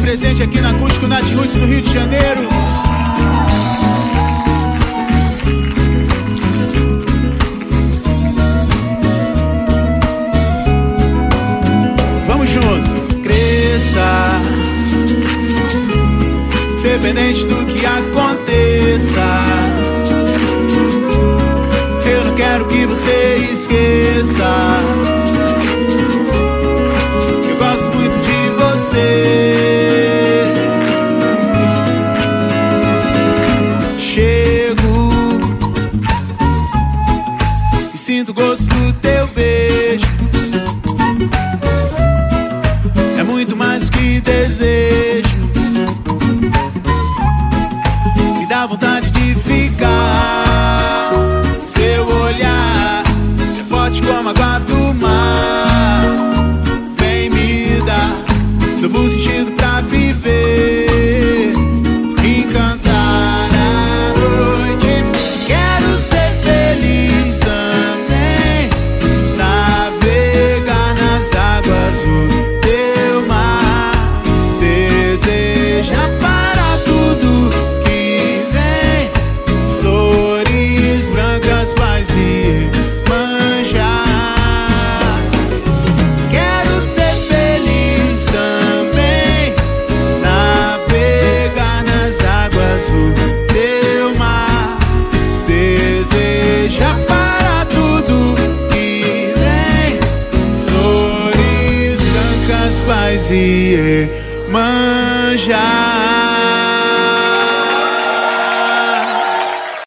presente aqui na Acústico Nat Roots, no Rio de Janeiro. Vamos junto. Cresça, independente do que aconteça. Eu não quero que você esqueça. Eu gosto muito de você. Chego e sinto o gosto do teu beijo. É muito mais do que desejo. Me dá vontade de ficar. Seu olhar é forte como a água do mar. Vem me dar novo sentido pra viver, encantar a noite. Quero ser feliz também, navegar nas águas do teu mar. Deseja para tudo que vem, flores brancas, paz e manjar. Quero ser feliz também, navegar nas águas do teu mar. Deseja para tudo que vem, flores brancas, paz e manjar.